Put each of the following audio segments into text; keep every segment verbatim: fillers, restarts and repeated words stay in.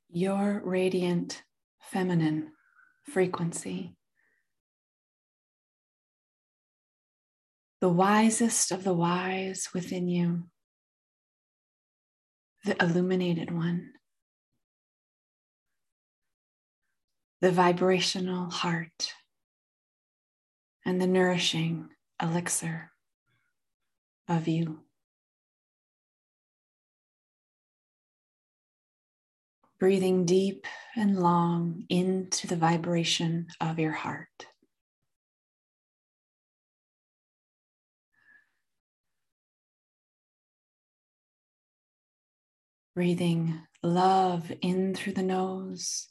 your radiant feminine frequency, the wisest of the wise within you, the illuminated one, the vibrational heart, and the nourishing elixir of you. Breathing deep and long into the vibration of your heart. Breathing love in through the nose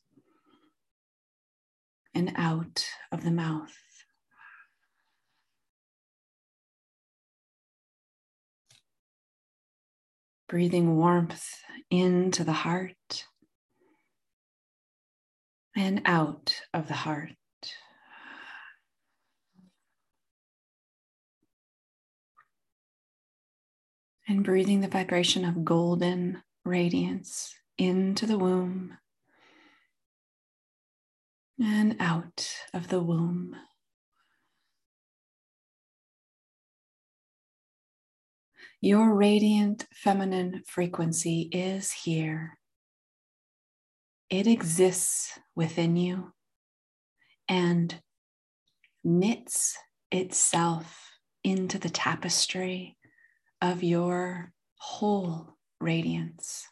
and out of the mouth. Breathing warmth into the heart and out of the heart. And breathing the vibration of golden radiance into the womb and out of the womb. Your radiant feminine frequency is here. It exists within you and knits itself into the tapestry of your whole radiance.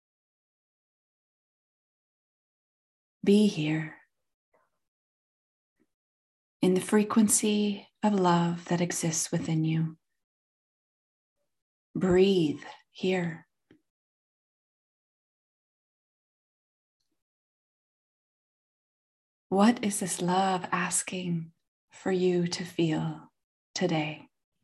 Be here in the frequency of love that exists within you. Breathe here. What is this love asking for you to feel today?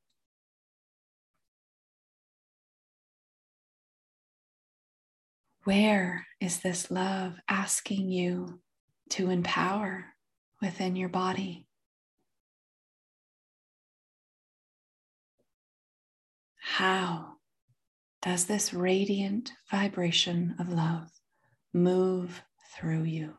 Where is this love asking you to empower within your body? How does this radiant vibration of love move through you?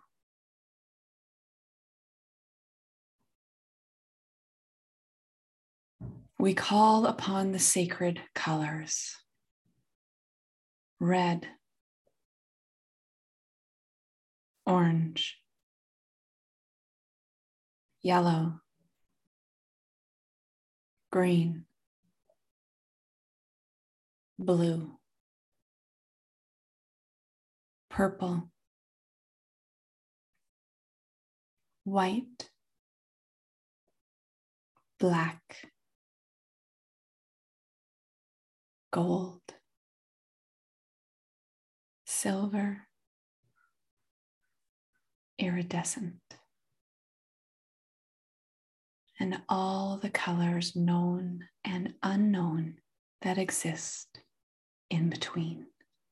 We call upon the sacred colors: red, orange, yellow, green, blue, purple, white, black, gold, silver, iridescent, and all the colors known and unknown that exist in between.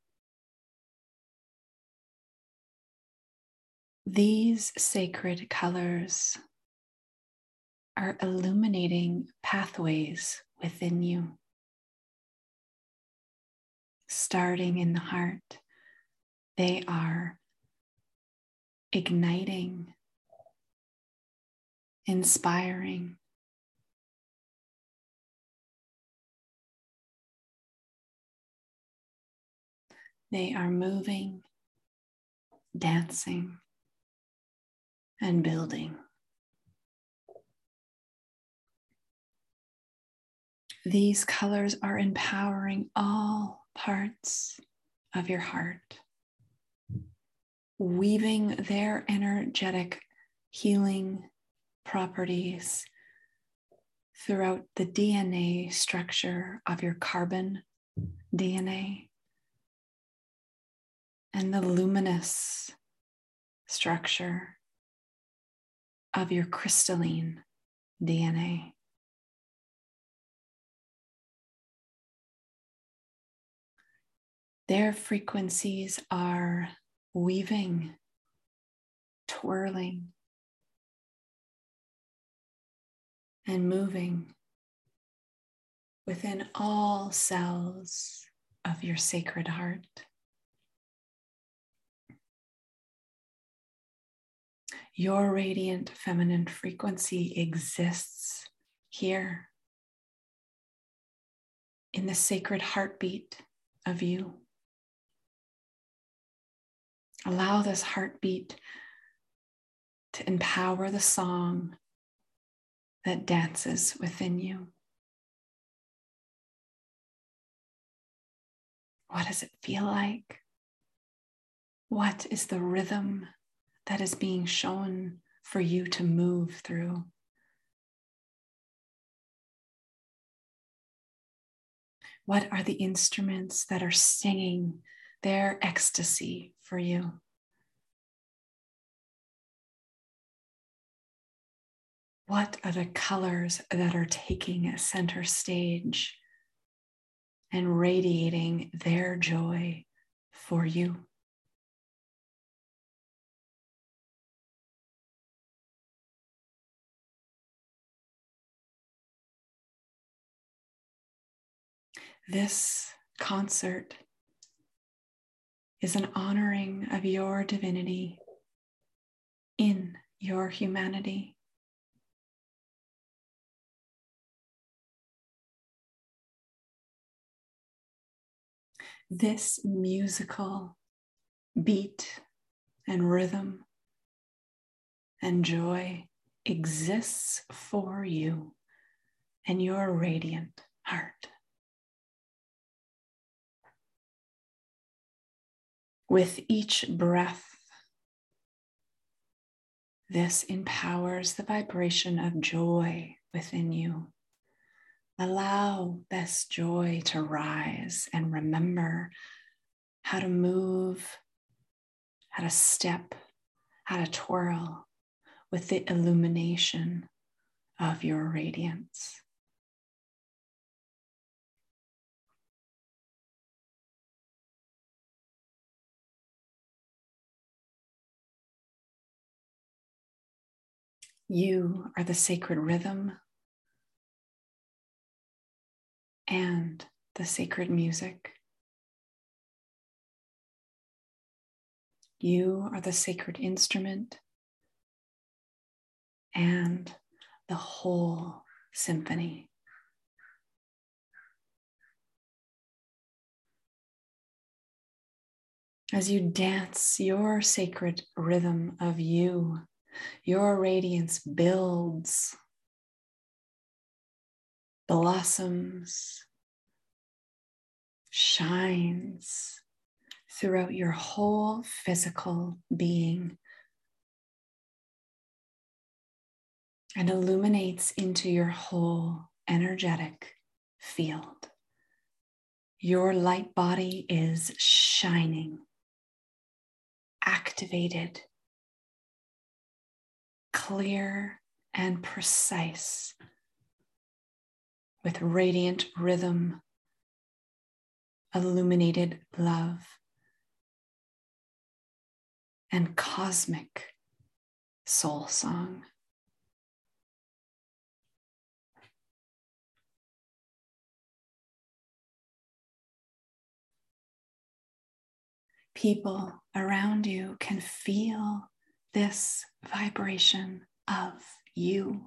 These sacred colors are illuminating pathways within you. Starting in the heart, they are igniting, inspiring, they are moving, dancing, and building. These colors are empowering all parts of your heart, weaving their energetic healing properties throughout the D N A structure of your carbon D N A and the luminous structure of your crystalline D N A. Their frequencies are weaving, twirling, and moving within all cells of your sacred heart. Your radiant feminine frequency exists here in the sacred heartbeat of you. Allow this heartbeat to empower the song that dances within you. What does it feel like? What is the rhythm that is being shown for you to move through? What are the instruments that are singing their ecstasy for you? What are the colors that are taking a center stage and radiating their joy for you? This concert is an honoring of your divinity in your humanity. This musical beat and rhythm and joy exists for you and your radiant heart. With each breath, this empowers the vibration of joy within you. Allow this joy to rise and remember how to move, how to step, how to twirl with the illumination of your radiance. You are the sacred rhythm and the sacred music. You are the sacred instrument and the whole symphony. As you dance your sacred rhythm of you, your radiance builds, blossoms, shines throughout your whole physical being and illuminates into your whole energetic field. Your light body is shining, activated, clear and precise, with radiant rhythm, illuminated love, and cosmic soul song. People around you can feel this vibration of you.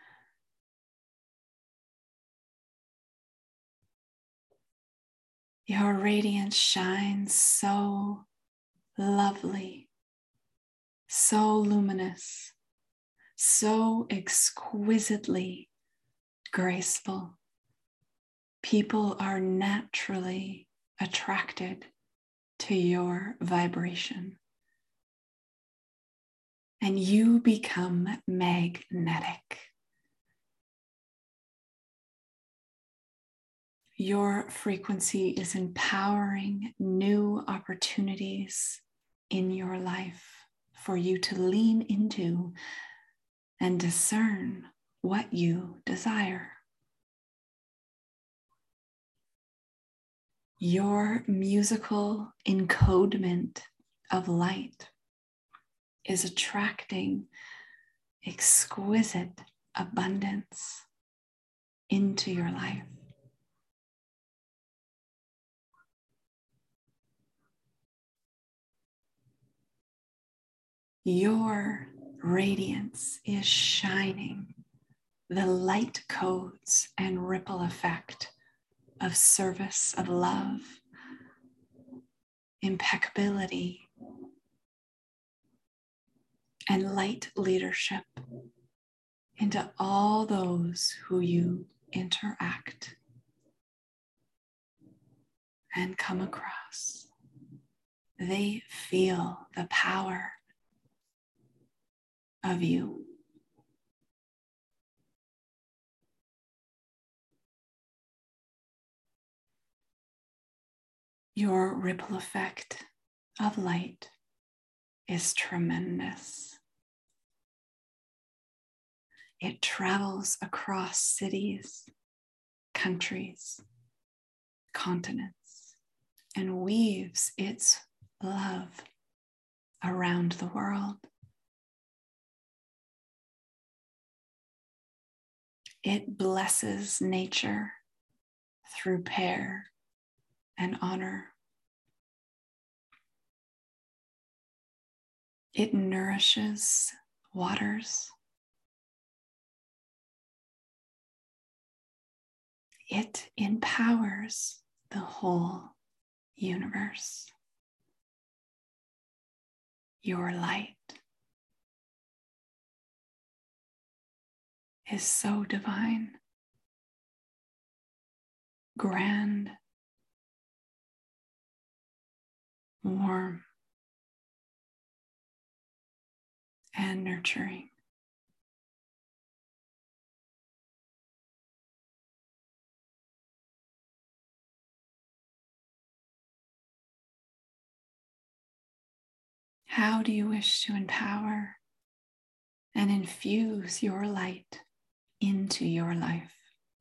Your radiance shines so lovely, so luminous, so exquisitely graceful. People are naturally attracted to your vibration, and you become magnetic. Your frequency is empowering new opportunities in your life for you to lean into and discern what you desire. Your musical encodement of light is attracting exquisite abundance into your life. Your radiance is shining the light codes and ripple effect of service, of love, impeccability, and light leadership into all those who you interact and come across. They feel the power of you. Your ripple effect of light is tremendous. It travels across cities, countries, continents, and weaves its love around the world. It blesses nature through prayer and honor. It nourishes waters. It empowers the whole universe. Your light is so divine, grand, warm, and nurturing. How do you wish to empower and infuse your light into your life?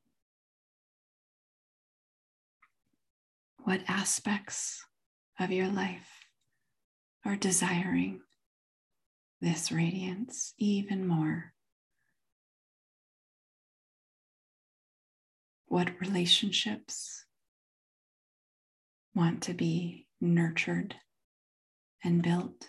What aspects of your life are desiring this radiance even more? What relationships want to be nurtured and built?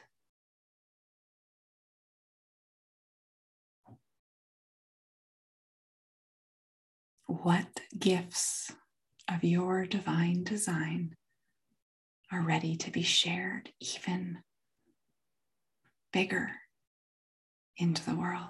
What gifts of your divine design are ready to be shared even bigger into the world?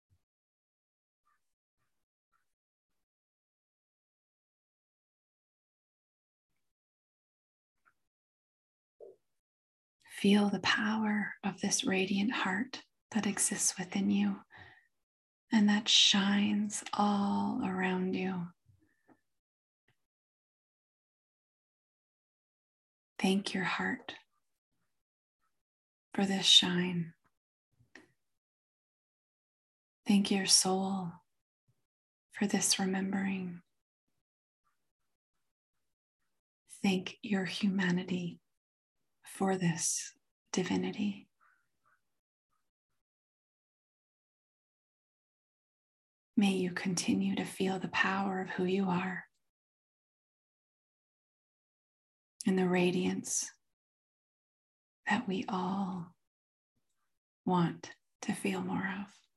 Feel the power of this radiant heart that exists within you and that shines all around you. Thank your heart for this shine. Thank your soul for this remembering. Thank your humanity for this divinity. May you continue to feel the power of who you are and the radiance that we all want to feel more of.